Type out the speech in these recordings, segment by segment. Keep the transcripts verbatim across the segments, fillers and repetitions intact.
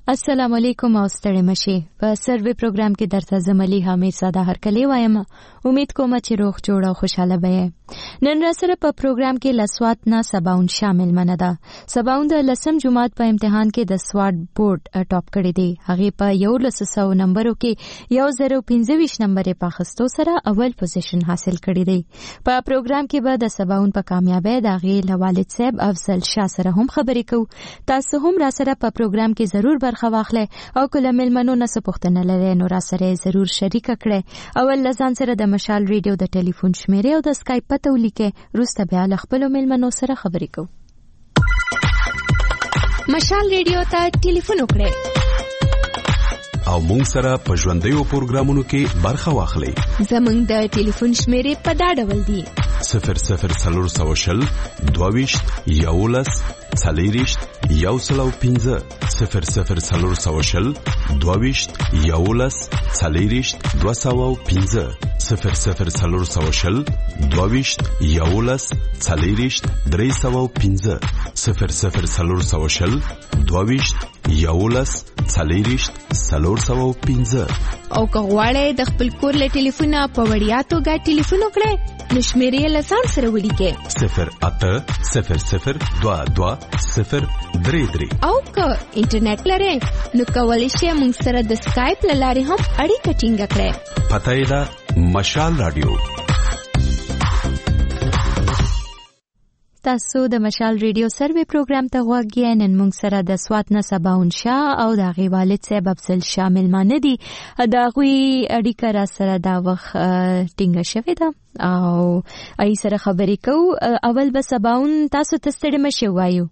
السلام علیکم او ستړي مشي په سروي پروګرام کې درته زملي حمید ساده هرکلی وایم. امید کوم چې روغ جوړ او خوشاله به. نن را سره په پروګرام کې لسوات نه سباون شامل منه ده. سباون د لسم جماعت په امتحان کې د سوات بورډ ټاپ کړی دی. هغه په یو لسو نمبرو کې یو زره پنځه ویشت نمبر په اخیستو سره اول پوزیشن حاصل کړی دی. په پروګرام کې به د سباون په کامیابی د هغه والد صاحب افضل شاه سره هم خبرې کوو. تاسو هم را سره په پروګرام کې ضرور برخه واخلئ او کله ملمنو نه څه پوښتنه لرئ نو را سره ضرور شریک کړئ. اول لزان سره د مشال ریډیو د ټلیفون شمیرې او د اسکایپ پته ولیکئ. روسته بیا له خپلو ملمنو سره خبرې کوو. مشال ریډیو ته ټلیفون وکړئ او مونږ سره په ژوندیو پروګرامونو کې برخه واخلئ. زمونږ د ټلیفون شمیرې په دا ډول دي: صفر صفر څلور سوه شل دوهویشت یولس څلېرویشت یو سل او پنځه صفر صفر څلور سوه شل دوهویشت یولس څلېرویشت دوه سوه او پنځه صفر صفر څلور سوه شل دوهویشت یولس څلېرویشت درې سوه او پنځه صفر صفر څلور سوه شل دوهویشت یولس څلېرویشت څلور سوه او پنځه. او که غواړئ د خپل کور له ټلیفونه په وړیا توګه ټلیفون وکړئ نو شمیرې له ځان سره ولیکئ: صفر اته صفر صفر دوه دوه صفر درې درې. او که انټرنیټ لرئ نو کولی شئ موږ سره د اسکایپ له لارې هم اړیکه ټینګه کړئ. پته یې ده مشال رادیو. تاسو د مشال ریډیو سروي پروګرام ته غوږ یې. نن موږ سره د سوات نه سباون شاه او د هغې والد صاحب افضل شاه مېلمانه دي. د هغوی اړیکه را سره دا وخت ټینګه شوې ده او ای سره خبرې کوو. اول به سباون تاسو ته ستړي مه شئ وایو.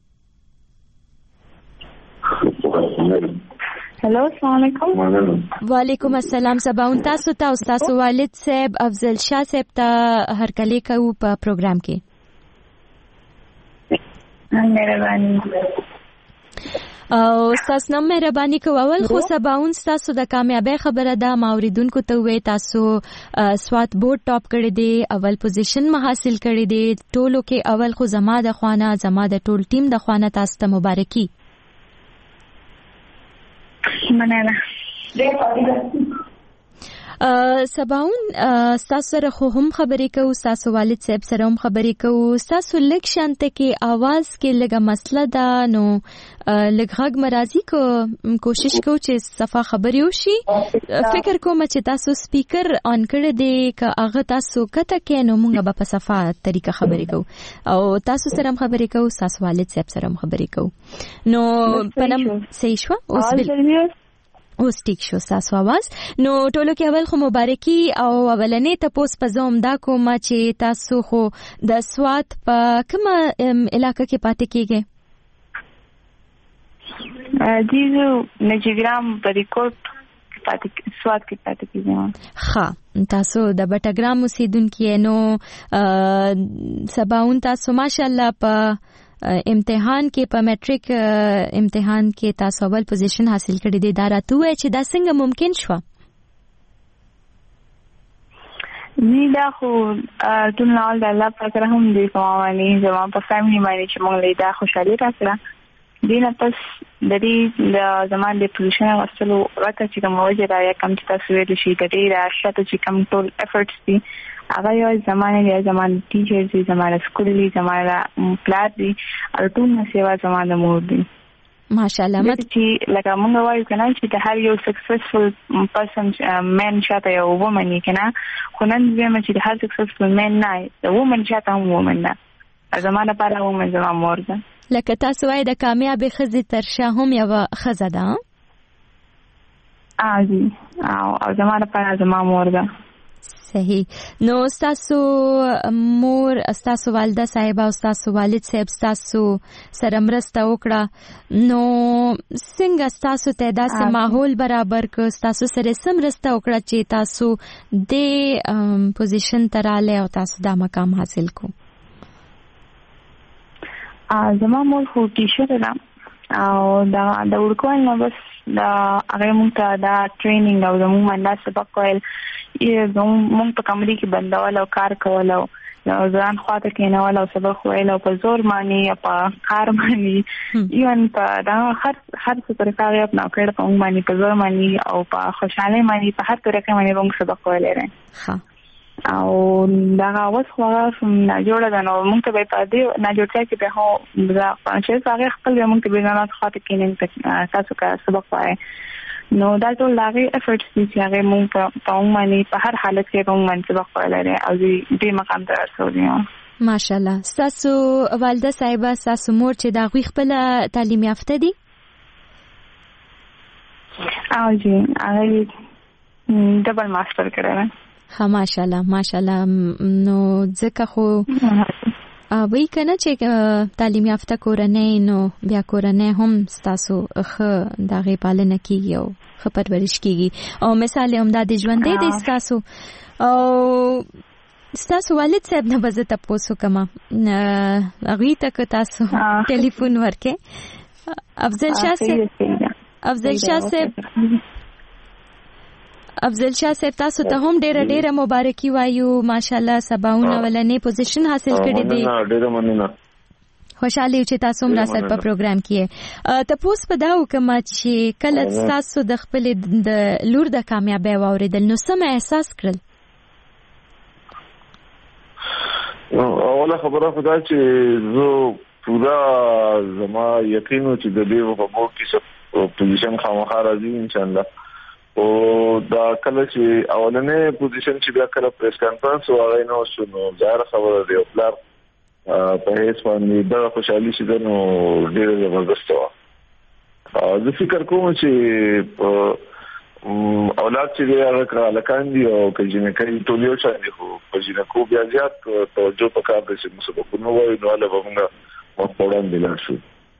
هلو السلام علیکم. وعلیکم السلام. سباون تاسو ته او تاسو والد صاحب افضل شاه صاحب ته هرکلی کوو په پروګرام کې. مهرباني او تاسو نو مهرباني کوو. اول خو سباون تاسو د کامیابی خبره ده. ما اوریدونکو ته وې تاسو سوات بورډ ټاپ کړی دی، اول پوزیشن ما حاصل کړی دی. ټولو کې اول خو زما د خوانه زما د ټول ټیم د خوانه تاسو ته مبارکي. مننه. سباون تاسو سره خو هم خبرې کوو، تاسو والد صاحب سره هم خبرې کوو. تاسو لږ شانته کې आवाज کې لږه مسله ده نو لږ غږ مرازي کو کوشش کوو چې صفه خبرې وشي. فکر کوم چې تاسو سپیکر آن کړی دی که هغه تاسو کته کې نو موږ به په صفه طریقه خبرې کوو او تاسو سره هم خبرې کوو، تاسو والد صاحب سره هم خبرې کوو. نو پنم صحیح شو اوس اوس ټیک شو تاسو आवाज. نو ټولو کې اول خو مبارکي او اولنې تاسو په زوم دا کوم چې تاسو خو د سوات په کومه علاقې کې پاتې کیږئ؟ جی زه نجګرام بریکوټ پاتې سوات کې پاتې کیږم. ها تاسو د بټګرام اوسیدونکو نو سباون تاسو ماشاءالله په امتحان کې په میټریک امتحان کې تاسو اول پوزیشن حاصل کړی دی. دا راته وایي چې دا څنګه ممکن شو؟ نی دا خو ټول نه د الله پاک رحم دی کومانی زما په فیملی باندې چې موږ له دا خوشالي راځه دینه پس د دې د زمان د پوزیشن وصلو راته چې کوم وجه راځي کوم چې تاسو ویل شي د دې راشه چې کوم ټول افورټس دي هغه یو زمانه دی، زمانه ټیچرز دي، زمانه سکول دي، زمانه پلار دي او ټول نسیوا زمانه مور دي. ماشاءالله. مت چې لکه موږ وایو کنه چې د هر یو سکسسفل پرسن مین شاته یو وومن یې کنه خو نن زما چې د هر سکسسفل مین نه د وومن شاته هم وومن ده. زمانه پر وومن زما مور ده. لکه تاسو وایي د کامیابی ښځې تر شا هم یوه ښځه ده. ا جی او زمانه پر زما مور ده. صحیح. نو تاسو مور تاسو والده صاحب او تاسو والد صاحب تاسو سره مرسته وکړه نو څنګه تاسو ته داسې ماحول برابر ک تاسو سره سم مرسته وکړه چې تاسو د پوزیشن تراله او تاسو دا مقام حاصل کو؟ ا زما مور خو ټیچر ده او دا د ورکوال نو بس دا هغه مونږ ته دا ټریننګ او زموږ باندې سبق کول یې زموږ په کمرې کې بندول او کار کول او ځان خواته کېنول او سبق ویل او په زور باندې یا په کار باندې ایون په دا هر هر څه طریقه یې خپل کړ په باندې په زور باندې او په خوشاله باندې په هر طریقه باندې موږ سبق ویل لري ها او دا اوس خو نه جوړه ده نو موږ ته به پدې نه جوړه کې به هو دا چې هغه خپل موږ ته به نه خاطر کېنن تاسو کا سبق وایي نو دا ټول لاغي افورټس چې هغه موږ په پاوم باندې په هر حالت کې موږ باندې سبق وایي لري او دې مقام ته رسولو ماشاءالله تاسو والده صاحبہ تاسو مور چې دا غوي خپل تعلیم یافته دي او جی هغه ډبل ماستر کړی ها ماشاءالله ماشاءالله نو ځکه خو وی کنه چې تعلیم یافته کورنۍ نو بیا کورنۍ هم تاسو خه دغه پالنه کیږي او خه پرورش کیږي او مثال هم د ژوندې د تاسو او تاسو والد صاحب نه بزه تاسو کما هغه تک تاسو ټلیفون ورکې افضل شاه صاحب افضل شاه صاحب افضل شاه صاحب تاسو ته هم ډیره ډیره مبارکي وایو ماشاءالله سباونه ولنې پوزیشن حاصل کړی دی ډیره مننه خوشاله چې تاسو هم را سره په پروګرام کې تاسو په دا وکما چې کله تاسو د خپل د لور د کامیابی واوریدل نو سم احساس کړل اوله خبره خدای چې زه پورا زما یقین چې د دې په مو کې څه پوزیشن خامخا راځي ان شاء الله او دا کله چې اولنې پوزیشن چې بیا کله پریس کانفرنس وغوړای نو شنو ظاهر خبره دی خپل په هیڅ باندې دا خوشحالي شي نو ډېر زبردست و زه فکر کوم چې اولاد چې هغه کړهلکان دي او کجنه کوي ټول یو شان دي خو کجنه کو بیا زیات توجه پکار دي چې مسبقونه وایي نو له موږ مخ وړاندې لاړ شو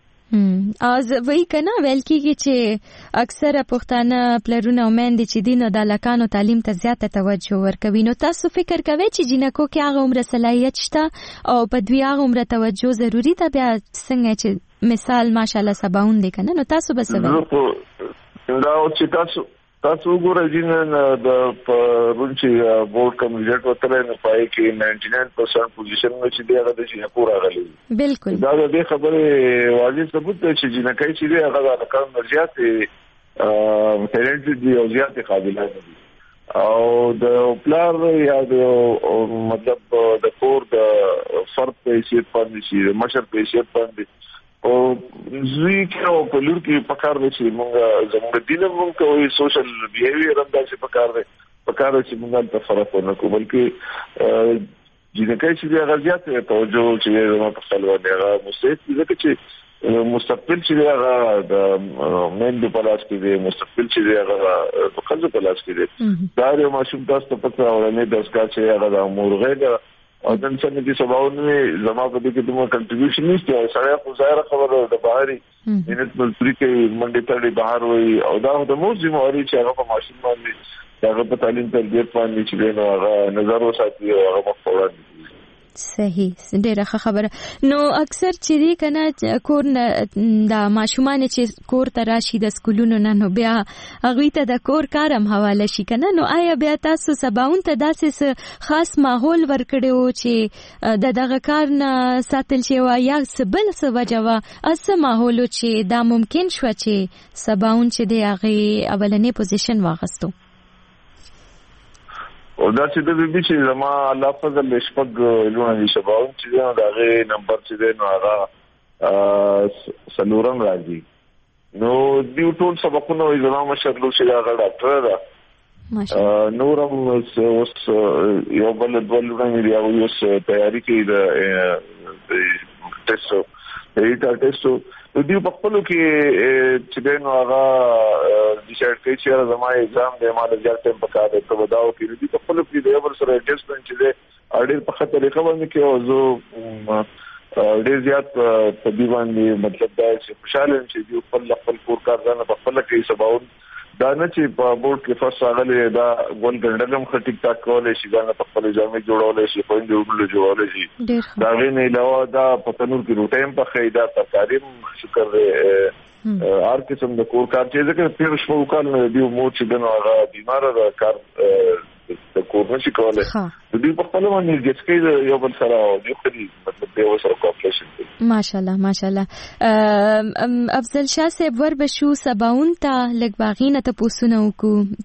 از وی کنه ویل کیږي چې اکثره پښتانه پلرونه ومن دي چې دینو د لکانو تعلیم ته زیاته توجه ورکوي نو تاسو فکر کوئ چې جنکو کې هغه عمر صلاحیت شته او په دوی هغه عمر توجه ضروری ده بیا څنګه چې مثال ماشاءالله سباون دي کنه نو تاسو به څه وایي دا چې تاسو تاسو وګورئ چې د پرونچي بورډ کمیټه وتره نه پای کې نائنټي ناین پرسنټ پوزیشن چې دی هغه د جنکو راغلي بالکل دا د خبره واضح ثبوت دی چې جنکای چې دی هغه د کار مرجعات ټیلنټ دی او زیات قابلیت دي او د پلار یا د مطلب د کور د فرد په شی باندې شي مشر په شی باندې او زوی کې او په لور کې پکار دي چې موږ زموږ دین موږ کوي سوشل بیهیویر هم داسې پکار دي پکار دي چې موږ ته فرق ورنکو بلکې جنکای چې هغه زیات توجه چې زموږ په خپل باندې هغه مستعد دي چې مستقبل چې هغه د مند په لاس کې دی مستقبل چې هغه په خپل په لاس کې دی دا یو ماشوم تاسو ته پته ورنه د اسکا چې هغه د امورغه او د انسان د سباونه زما په دې کې دومره کنټریبیوشن نشته او سره خو ظاهر خبره د بهاري مینت ملتري کې منډه تړي بهر وي او دا د موزي موري چې هغه په ماشوم باندې هغه په تعلیم تربیت باندې چې نو هغه نظر وساتي او هغه مخاورت صحیح ډیره خبره نو اکثر چې دی کنه کور د ماشومان چې کور ته راشي د سکولونو نه نو بیا هغه ته د کور کارم حواله شي کنه نو آیا بیا تاسو سباون ته داسې خاص ماحول ورکړیو چې د دغه کار نه ساتل شي او یا سبل څه وجوه اس ماحول چې دا ممکن شو چې سباون چې دی هغه اولنې پوزیشن واغستو او دا چې د دې چې زما الله فضل شپږ لونه دي شباون چې دا غي نمبر چې دی نو هغه سلورم راځي نو دیو ټول سبقونه وي زما مشرلو چې هغه ډاکټر ده نورم اوس یو بل ډولونه دی او اوس تیاری کوي د ټیسټو ایټا ټیسټو د دې په خپل کې چې نو هغه د شرط کې چې زما ایگزام د مال ځل ټیم په کار ته وداو کې دې په خپل کې د یو سره ایڈجسټمنټ چې اړیر په خطر طریقه باندې کې او زه ډېر زیات په دی باندې مطلب دا چې خوشاله چې دی خپل خپل کور کار ځنه په خپل کې سباون دا نه چې په بورډ کې فرست راغلي دا ګول ګندلم خټیک تا کولې شي دا په خپل جامې جوړولې شي په دې وګړو جوړولې شي دا غوښنه علاوه دا په تنور کې روټیم په خیدا ترکاریم شکر هر قسم د کور کار چې ځکه پیر شپو کال نه دی مو چې دنه هغه بیمار ده کار د کور نشي کولای د دې په خپل باندې چې یو بل سره یو خري مطلب دی او سره کوپریشن کوي. ماشاءالله ماشاءالله. افضل شاه صاحب ور بشو سباون ته لګ باغینه ته پوسونه وکړو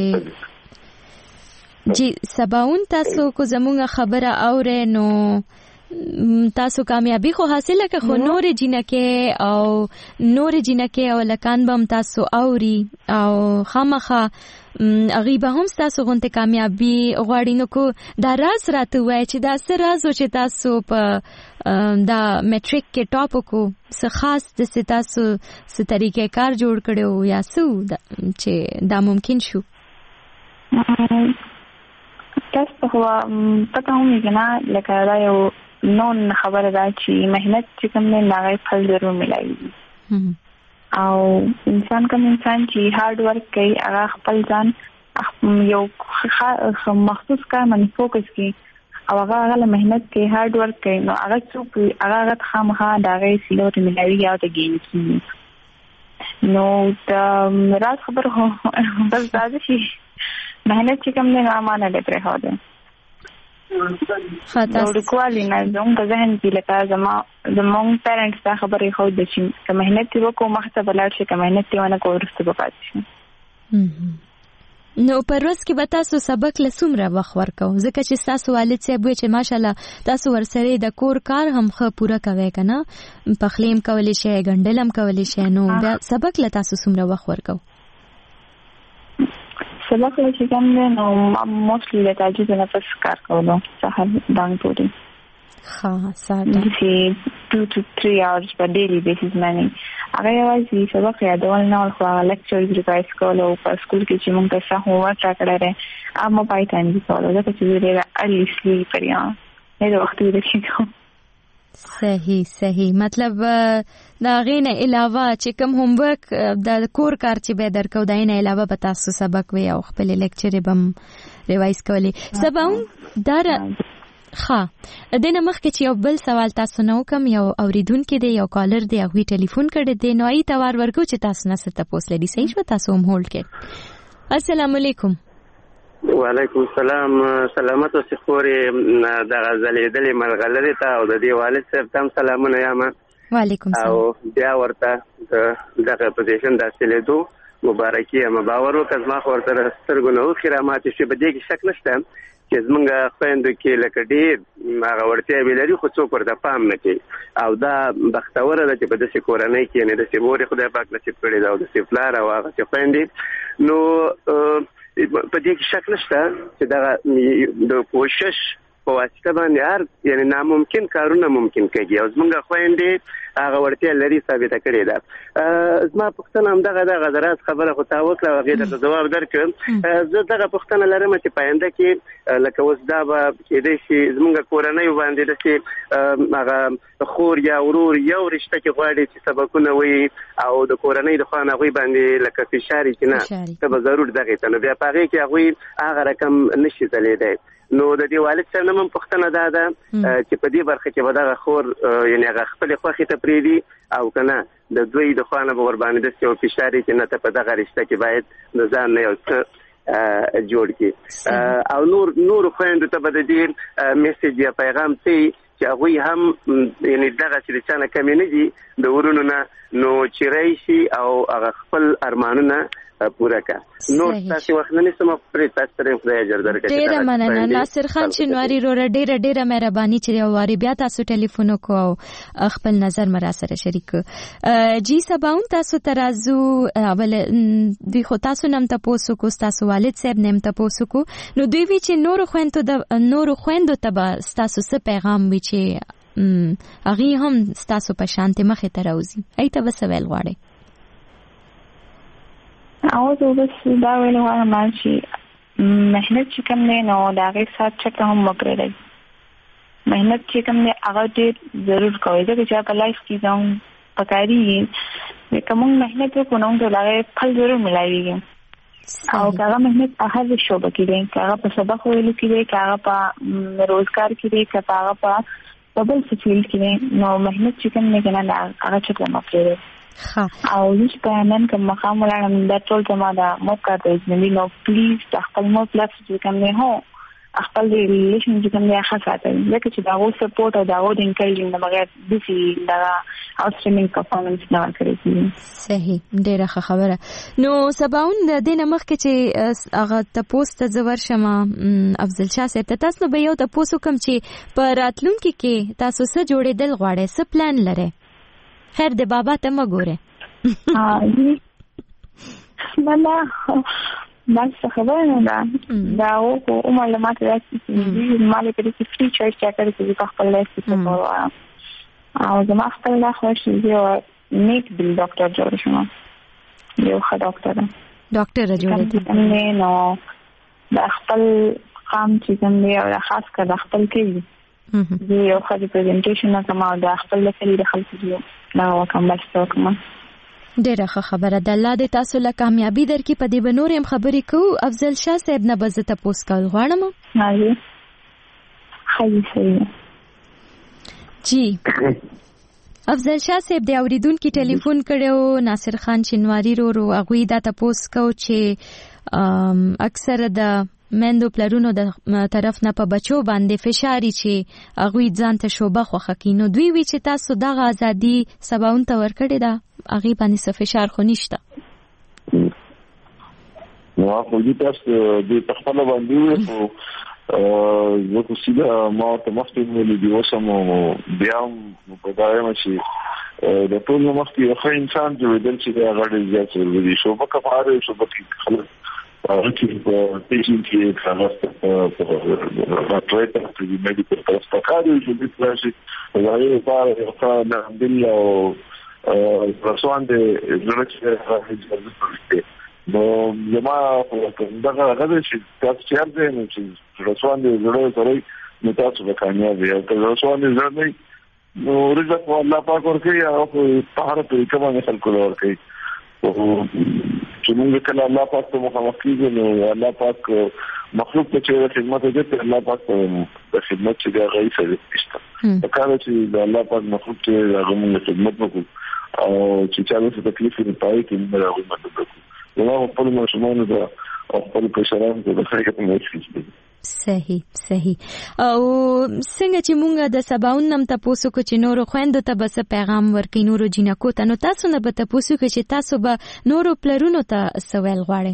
چې جی سباون تاسو کو زمونږ خبره اوره نو تاسو کامیابی خو حاصله که خو نور جنکه او نور جنکه او لکان بم تاسو اوري او خامخه غیبه هم تاسو غونته کامیابی غواړي نو کو دا راز راته وای چې دا سر راز چې تاسو په دا میټریک کې ټاپ کو څه خاص د تاسو څه طریقې کار جوړ کړو یا څه چې دا ممکن شو. تاسو په پته هم نه لکه دا یو نون خبره ده چې مهنت چې کوم نه ناغي فل ضرور ملایي او انسان کوم انسان چې هارد ورک کوي هغه خپل ځان یو مخصوص کار باندې فوکس کوي او هغه هغه مهنت کوي هارد ورک کوي نو هغه څوک هغه هغه خامخا داغه سلوت ملایي یا د ګین کی نو دا راز خبر هو بس دا شي مهنت چې کوم نه امانه ده پرې هو ده خاطر د کوالي نه زموږ په ذهن کې لکه زما زموږ پیرنټس دا خبرې خو د چې که مهنت وکړو مخته بلار شي که مهنت ونه کوو وروسته به پاتې شي. نو په ورځ کې به تاسو سبق له څومره وخت ورکوو ځکه چې ستاسو والد صاحب وایي چې ماشاءالله تاسو ورسره د کور کار هم ښه پوره کوئ که نه پخلی هم کولی شئ ګنډل هم کولی شئ نو بیا سبق له تاسو څومره وخت ورکوو؟ سبق له چې کوم دی نو موسټلی د تهجد نه پس کار کولو سهار دانګ پورې ښه ساده چې two to three hours per daily basis باندې هغه یوازې سبق یادول نه خو هغه لیکچرز ریوایز کول او په سکول کې چې موږ ته څه هومورک راکړی دی هغه مو پای ته نه کول ځکه چې زه ډېره ارلی سلیپ کړم نه د وخت ویده کېږم. صحیح صحیح مطلب دا غینه علاوه چې کوم هومورک د کور کار چې به درکو دا نه علاوه به تاسو سبق وی او خپل لیکچر بم ریوایز کولی سباون در ښه دنه مخکې چې یو بل سوال تاسو نو کوم یو اوریدونکو دی یو کالر دی هغه ټلیفون کړی دی نو ای توار ورکو چې تاسو نه ست تاسو لري صحیح شو تاسو هم هولډ کړئ. السلام علیکم. وعلیکم السلام. سلامت او سخوري د غزلېدلې ملغلري ته او د دې والد صاحب تم سلامونه یم. وعلیکم السلام. او بیا ورته دغه پوزیشن د سلیدو مبارکي یم باور وکړم ما خو ورته سترګو نه خرامات شي بده کې شک نشته چې زمونږ خويندو کې لکه ډېر هغه ورته ویلري خو څوک ورته پام نه کوي او دا بختوره ده چې په داسې کورنۍ کې نه داسې مورې خدای پاک نصیب کړی ده او داسې پلار او هغه چې خویندې نو په دې کې شک نشته چې دغه د کوشش په واسطه باندې هر یعنی ناممکن کارونه ممکن کېږي او زمونږ خویندې هغه ورته لري ثابته کړې ده. زما پوښتنه هم دغه دغه دراز خبره خو تا وکړه هغې ته ځواب درکړم. زه دغه پوښتنه لرم چې په آینده کې لکه اوس دا به کېدی شي زمونږ کورنیو باندې داسې هغه خور یا ورور یو رشته کې غواړي چې سبقونه وایي او د کورنۍ د خوا نه هغوی باندې لکه فشار چې نه ته به ضرور دغې ته نو بیا په هغې کې هغوی هغه رقم نشي ځلېدی. نو د دې والد صاحب نه هم پوښتنه دا ده چې په دې برخه کې به دغه خور یعنې هغه خپلې خوښې ته پرېږدي او که نه د دوی د خوا نه به ورباندې داسې یو فشار وي چې نه ته په دغه رشته کې باید د ځان نه یو څه جوړ کړي او نور نورو خویندو ته به د دې میسیج یا پیغام څه چې هغوی هم یعنې دغه چې د چا نه کمې نه دي د ورونو نه نو چې راشي او هغه خپل ارمانونه پوره کړه. نور تاسو وخت نه نسم پرې تاسو ته خدای اجر درکړي. ډیره مننه ناصر خان شنواری روره ډیره ډیره مهرباني چې یو واری بیا تاسو ټلیفون وکړو خپل نظر مرا سره شریک جی سباون تاسو ترازو اول دوی خو تاسو نم تاسو کو تاسو والد صاحب نم تاسو کو نو دوی وی چې نور خويندو د نور خويندو ته تاسو څه پیغام وی چې هغه هم تاسو په شانته مخه ته راوځي ایته بس ویل غواړي. او زه بس دا ویل غواړم چې مهنت چې کوم دی نو د هغې سات چکه هم مه پرېږدئ. مهنت چې کوم دی هغه ډېر ضرور کوئ ځکه چې په لایف کې زموږ پکارېږي که موږ مهنت وکړو نو موږ ته د هغې پل ضرور میلاویږي او که هغه مهنت په هر شعبه کې دی که هغه په سبق ویلو کې دی که هغه په روزګار کې دی که په هغه په بل څه فیلډ کې دی نو مهنت چې کوم دی که نه هغه چکه مه پرېږدئ. او هیڅ بیانن کوم مقام ولاړم دا ټول زما دا موقع ته نو پلیز خپل مو پلیټ چې کوم نه هو خپل ریلیشن چې کوم نه خاصه لکه چې دا و سپورټ او دا و د انکریجینګ نه بغیر د سي دا اوټسټینډینګ پرفارمنس نه ورکړي. صحیح، ډیره ښه خبره. نو سباون د دې نمخ کې چې هغه تاسو ته زور شمه افضل شاه صاحب ته تاسو به یو تاسو کوم چې په راتلونکي کې تاسو سره جوړېدل غواړئ، څه پلان لرئ؟ خیر د بابا ته مګوره. ها مالا بس خبره نه ده دا او معلومات راځي چې مالې په دې فری چارج چاکر کې په خپل لاس کې کوم او زما خپل لا خوښ دی او نیک بل ډاکټر جوړ شوم، یو ښه ډاکټر ډاکټر جوړ دی نو دا خپل قام چې کوم دی او خاص کر خپل کې دی یو ښه ریپرزنټیشن کوم او دا خپل لپاره د خلکو دی نو کوم بس کوم. ډیره ښه خبره ده. الله دې تاسو له کامیابی درکې. په دې به نور هم خبرې کوو. افضل شاه صاحب نه به زه تپوس کول غواړم. هاي خیلی صحیح جی افضل شاه صاحب د اوریدونکو ټلیفون کړو ناصر خان چنواری رو رو هغه دا تپوس کو چې اکثر د مندو پلرونو د طرف نه په بچو باندې فشاري چې هغه ځان ته شوبه خوخه کینو دوی وی چې تاسو دغه ازادي سباون ته ورکړی دا هغه باندې څه فشار خو نشته. نو هغه دې تاسو د خپل باندې وو زه خو سیده ما ته مخکې ویلي دي اوسم بیا په دا یم چې د ټول مخکې یو ښه انسان جوړېدل چې هغه ډېر زیات ضروري دي. شوبه کفاره شوبه کې خلک هغه چې په پیشن کې خلاص په راټوي ته په دې میډیکل پرستکاري چې د پلاسي هغه لپاره یو ښه نامدل او پرسوان د ورچې راځي نو زما دغه غږ چې تاسو چې ارزه نو چې رسوان دې زړه سره نو تاسو به کامیاب یې او رسوان دې زړه نو رزق الله پاک ورکړي او په هر په کومه مثال کول ورکړي او چې موږ کله الله پاک ته مخامخ کیږو نو الله پاک مخلوق ته چې خدمت وکړي الله پاک د خدمت چې دا غي سره پښته په کار چې د الله پاک مخلوق چې هغه موږ خدمت وکړو او چې چا څه تکلیف نه پای کې موږ هغه مدد وکړو. نو خپل مشمون ده او خپل کشران ته د خیرت مېشي. صحیح صحیح. او څنګه چې مونږ د سباون نم تاسو کو چې نورو خويندو ته بس پیغام ورکې نورو جنکو ته نو تاسو نه به تاسو کو چې تاسو به نورو پلرونو ته سوال غواړي.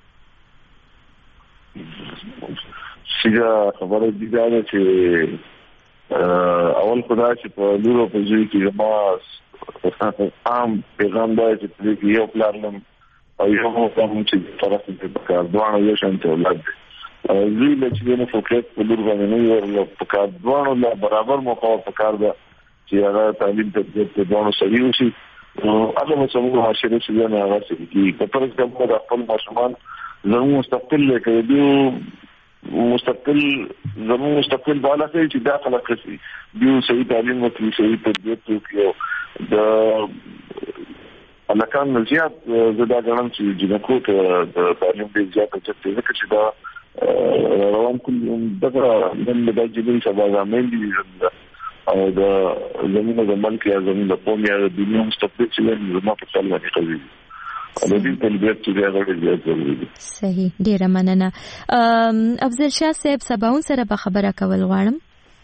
شګه خبره دي دا چې اول خدای چې په نورو په ځای کې ما عام پیغام دی چې یو پلان او یو کوم چې طرف ته پکار دوه یو شان ته ولادت زی له چې نه فوکس په لور باندې نه ورل پکار دوه له برابر موقع پکار ده چې هغه تعلیم ته د دوه سړي وشي او هغه مسوم معاشره چې نه هغه چې په پرځ کې د خپل ماشومان زموږ مستقل کې دی مستقل زموږ مستقل بالا کوي چې داخله کوي دیو صحیح تعلیم او صحیح تربیت کوي د انا کان زیات زدا غنم چې جنکو ته د تعلیم د زیات چته ځکه چې دا روان کوم دغه د د جبري سبا زمين دي او د زمينه د ملک یا زمينه په میا د دنیا مستقبل چې زما په څل باندې کوي او د دې تربیت چې هغه زیات ضروري دي. صحیح، ډیره مننه. افضل شاه صاحب سباون سره به خبره کول غواړم.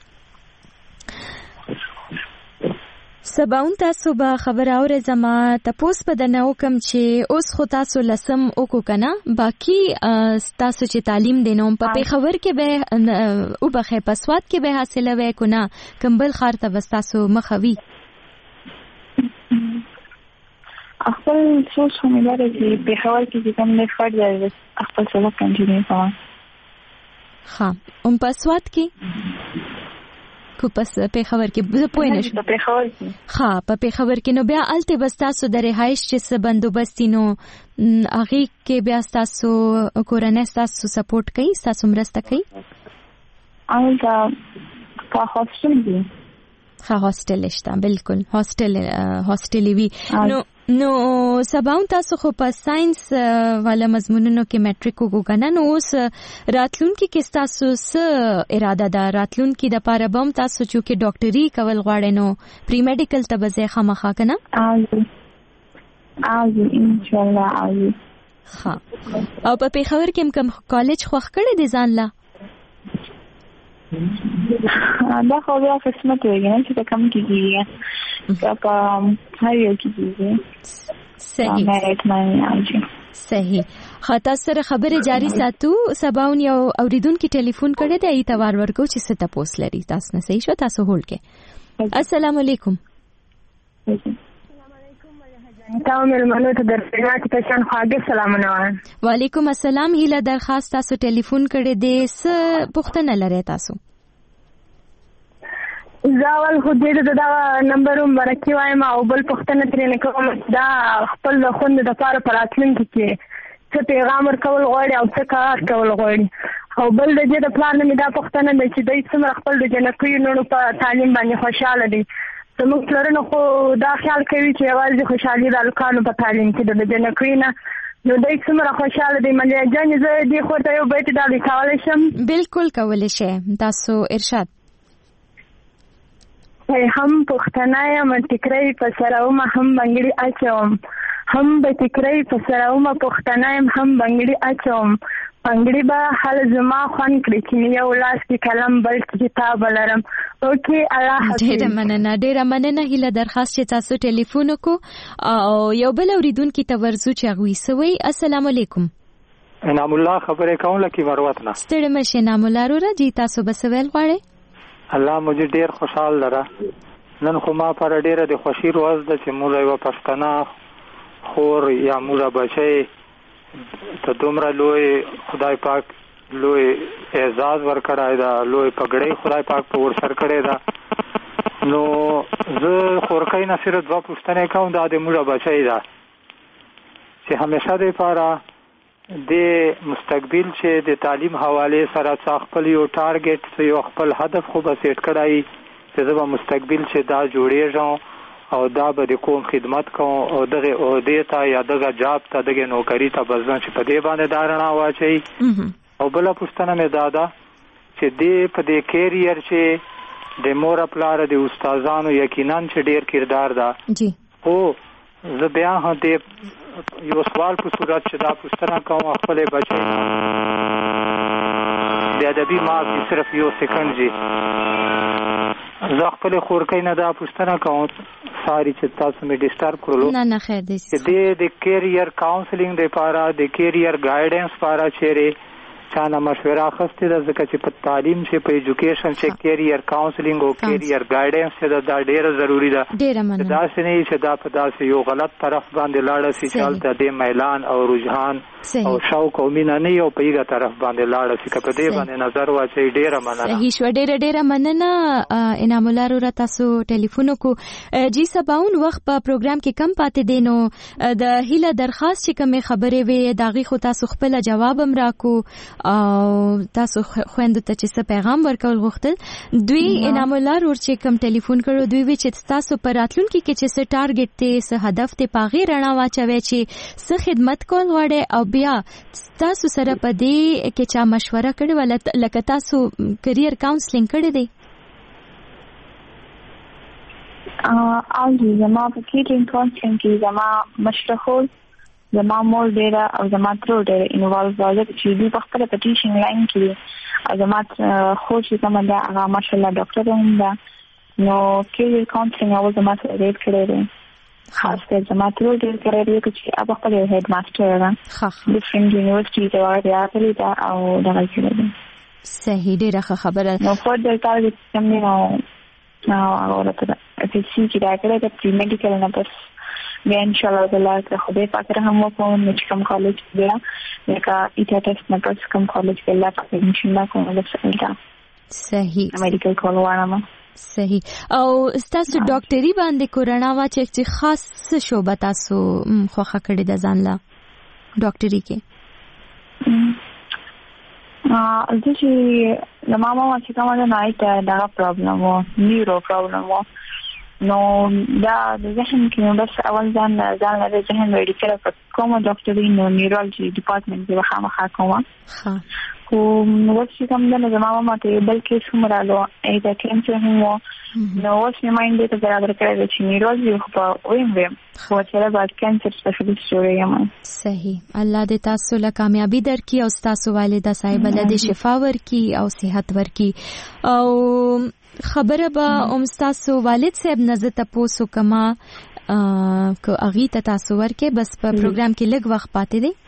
سباون تاسو به خبر اورئ زما تاسو په دنه وکم چې اوس خو تاسو لسم وکو کنه باقی تاسو چې تعلیم دینوم په پیښور کې به او بخې پسواد کې به حاصله وې کنه کمبل خار ته وستاسو مخوي خپل سوچ هم لري چې پیښور کې کوم نه فرض خپل سبق کنټینیو کوم. ها اون پسواد کې کو پس پیښور کې زه پوه نشم په پیښور کې ها په پیښور کې نو بیا الته بس تاسو د رهایش چې څه بندوبست نو هغه کې بیا تاسو کورنۍ تاسو سپورټ کوي تاسو مرسته کوي او دا په هاستل دی ها هاستل شته بالکل هاستل هاستل وی نو نو سباون تاسو خو په ساينس والا مضمونونو کې میټریک وګورئ نو اوس راتلونکي کې تاسو څه اراده ده راتلونکي د پاره بم تاسو چې ډاکټري کول غواړئ نو پری میډیکل ته به ځای خامخا کنه اوی ان شاء الله اوی. ها او په پیښور کې کوم کالج خوښ کړی دی ځان لا؟ دا خو بیا قسمت ویږي نه چې کوم کیږي دا په هر یو کیږي. صحیح صحیح. خاطر سره خبره جاری ساتو. سباون یو اوریدونکو ټلیفون کړی دی ای توار ورکو چې ست پوس لري. تاسو نه صحیح شو، تاسو هولډ کې. السلام علیکم. تاسو ملمنو ته درځه چې تاسو خواږه سلامونه وایم. وعلیکم السلام. هیله درخواست تاسو ټلیفون کړی دی، څه پوښتنه لرئ تاسو؟ زاول خو دې دا نمبر مرکه وایم او بل پښتنه ترې نه کوم. دا خپل خوند د پاره پراتلونکي کې څه پیغام ورکول غواړي او څه کار کول غواړي. او بل د دې د پلان نه دا پښتنه د چې دوی څومره خپل د جنکوي نونو په تعلیم باندې خوشاله دي. زموږ پلرونه خو دا خیال کوي چې یوازې خوشحالي د الکانو په تعلیم کې د جنکوي نه، نو دوی څومره خوشاله دي. ملیا جان زه دې خو ته یو بیت ډالۍ کولی شم؟ بالکل کولی شئ، تاسو ارشاد. هم پښتنه یم ټیکری په سراومه هم بنګړي اچوم، هم به ټیکری په سراومه پښتنه یم هم بنګړي اچوم، بنګړي به حل زما خوند کړي چې یو لاس کې قلم بل کتاب لرم. اوکې الله حافظ. ډیره مننه ډیره مننه. هیله درخواست چې تاسو ټلیفون وکړو او یو بل اوریدونکو ته ورزو چې غوي سوي. السلام علیکم. انعام الله خبرې کوم لکه مروت نه. ستړي مشه انعام الله رو راځي. تاسو بسویل غواړئ؟ الله مجھے ډیر خوشحال لره. نن خو ما پر ډیره د خوشی روز ده چې موږ یو پښتنه خور یا موږ بچي ته دومره لوی خدای پاک لوی اعزاز ورکړای دا، لوی پګړی خدای پاک په ور سر کړی دا. نو زه خورکای نه صرف دوه پښتنه کوم دا د موږ بچي دا چې همیشه د لپاره د مستقبل چې د تعلیم حواله سره خپل یو ټارګټ یو خپل هدف خو به سیټ کړای چې زه به مستقبل چې دا جوړېږم او دا به د قوم خدمت کوم او دغه عہدې ته یا دغه جاب ته دغه نوکری ته بزن چې په دې باندې دارنا واچي. او بل پښتنه مې دادا چې دې په دې کیریئر چې د مور خپل د استادانو یقینا چې ډیر کردار ده. جی او زه بیا هم دې یو سوال په صورت چې دا پښتنه کوم خپل بچي د ادبي ما صرف یو سکند جی زه خپل خورکای نه دا پښتنه کوم ساری چې تاسو مې ډیسټرب کړلو. نه نه خیر دی. د د کیریئر کاونسلینګ لپاره د کیریئر ګایډنس لپاره چیرې چانه مشوره اخستې ده ځکه چې په تعلیم چې په ایجوکیشن چې کیریئر کاونسلینګ او کیریئر ګایډنس چې دا ډیره ضروری ده. ډیره مننه. دا څنګه چې دا په داسې یو غلط طرف باندې لاړ شي چې حالت د میلان او رجحان او شوق او مینا نه یو په یوه طرف باندې لاړ شي. که په دې باندې نظر واچي ډیره مننه. صحیح شو. ډیره ډیره مننه انعام الله رو تاسو ټلیفون کو. جی سباون وخت په پروګرام کې کم پاتې دینو د هیله درخواست چې کوم خبرې وي داغي خو تاسو خپل جواب هم راکو او تاسو خويندو ته چې څه پیغام ورکول غوښتل. دوی انعام الله ور چې کوم ټلیفون کړو دوی وی چې تاسو پر راتلونکي کې چې څه ټارګټ ته څه هدف ته پاغي رڼا واچوي چې څه خدمت کول غواړي او بیا تاسو سره په دې کې چا مشوره کړې ول لکه تاسو کریئر کاونسلینګ کړی دی؟ ا او زما په کیرینګ کاونسلینګ کې زما مشرحول زما مور ډیره او زما تر ډیره انوالو وایي چې دوی په خپل پټیشن لاین کې او زما خو چې کوم دا هغه ماشالله ډاکټر هم ده. نو کیریر کاونسلینګ او زما سره ریټ کړی دی. خاص کر زما تر ډیره کړی دی چې هغه خپل هډ ماستر ده ډیفرنٹ یونیورسيټي ته ورغلی دا او دا کړی. صحیح ډیره خبره. نو فردر ټارګټ کوم نه نو هغه ورته چې چې دا کړی د پری میډیکل نه پس بیا ان شاء الله تعالی که خدای پاک رحم وکړي نو چې کوم کالج دی لکه ایټا ټیسټ نه پس کوم کالج کې لا پاتې انشاء الله کوم لسه. صحیح. میډیکل کولوانه. صحیح. او تاسو ډاکټري باندې کورونا وا چې خاص شوبه تاسو خوخه کړی د ځان لا ډاکټري کې؟ ا د چې د ماما چې کومه نه نایټ دا پرابلم و نیورو پرابلم و نو دا د ذهن کې نو بس اول ځان ځان له ذهن وړي کړه په کومه ډاکټري نو نیورولوژي ډپارټمنټ کې وخامه کومه ها خو نو چې کوم د ماما ماته بلکې څومره لو اې دا کینسر هم نو اوس مې مایند ته برابر کړی چې نیورولوژي خو ویم ویم خو چې بعد کانسر سپیشلیست جوړیم. صحیح. الله دې تاسو له کامیابی درکړي او تاسو والده صاحب له دې شفا ورکړي او صحت ورکړي. او خبره به ام تاسو والد صاحب نزه تاسو کما که اغي ته تاسو ورکې بس په پروګرام کې لږ وخت پاتې دی.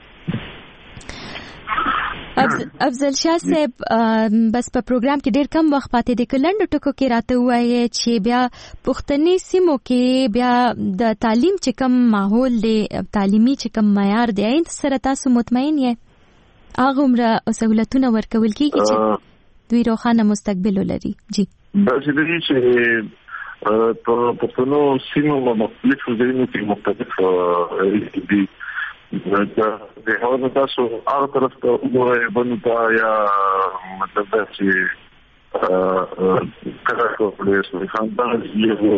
افضل شاه صاحب بس په پروګرام کې ډېر کم وخت پاتې دی. کلند ټکو کې راته وایي چې بیا پښتني سیمو کې بیا د تعلیم چې کم ماحول دی تعلیمي چې کم معیار دی این سره تاسو مطمئن یې هغه عمره سہولتونه ورکول کیږي چې دوی روښانه مستقبل ولري؟ جی دا چې په پښتنو سیمو مختلفو ځایونو کې مختلف دي د هغه تاسو هغه طرف ته وګورئ بنتا یا مطلب دا چې کله کولی شي خاندان یې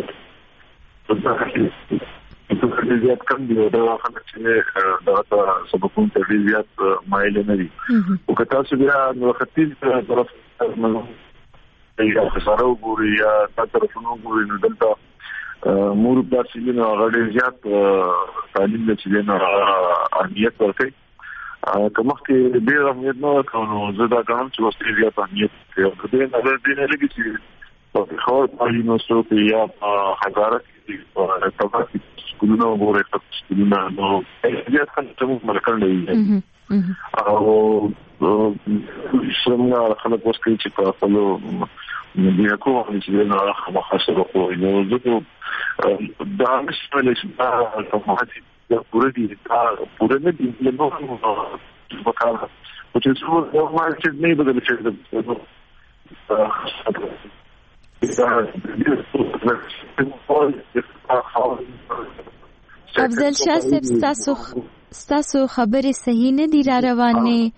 په دې زیات کم دی دا خلک چې دا سبقون ته ډیر زیات مایل نه دي او که تاسو بیا نو ختیځ طرف یا خساره وګورئ یا تا طرفونو وګورئ نو دلته مور په سیمه غړي زیات تعلیم چې نه اهمیت ورکړي. کومه کې ډېر اهمیت نه ورکړو زدا کوم چې وستې زیات اهمیت ورکړي. دا د دې نه لګي چې په خو په یونیورسيټي کې یا په هزاره کې په تاسو سکولونو وګورئ په سکولونو نو زیات خلک موږ مرکړل او څنګه خلک وسکي چې په خپل بیا کوم چې نه راخه خاصه کوو نو زه دا مشکل چې دا اتوماتیک دا پوره دي دا پوره نه دي نو وکړه او چې څو نو ما چې نه بدل شي افضل شاه صاحب تاسو تاسو خبرې صحیح نه دي را روانه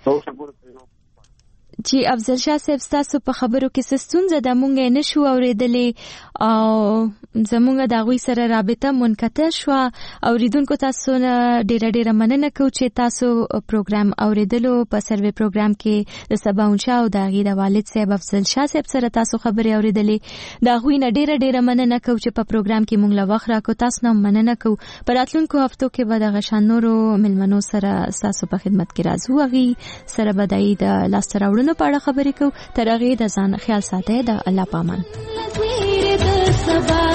چې افضل شاه صاحب تاسو په خبرو کې ستونزه د مونږه نشو اوریدلې او زمونږ د غوي سره رابطه منقطع شو. اوریدونکو تاسو نه ډیره ډیره مننه کوم چې تاسو پروګرام اوریدلو په سروي پروګرام کې د سبا اونشا او د غي د والد صاحب افضل شاه صاحب سره تاسو خبرې اوریدلې د غوي نه ډیره ډیره مننه کوم چې په پروګرام کې مونږ لا وخت راکو. تاسو نه مننه کوم. په راتلونکو هفتو کې به د غشانورو ملمنو سره تاسو په خدمت کې راځو. غي سره بدای د لاس راوړنو په اړه خبرې کوو. تر هغه د ځان خیال ساتئ. د الله پامان.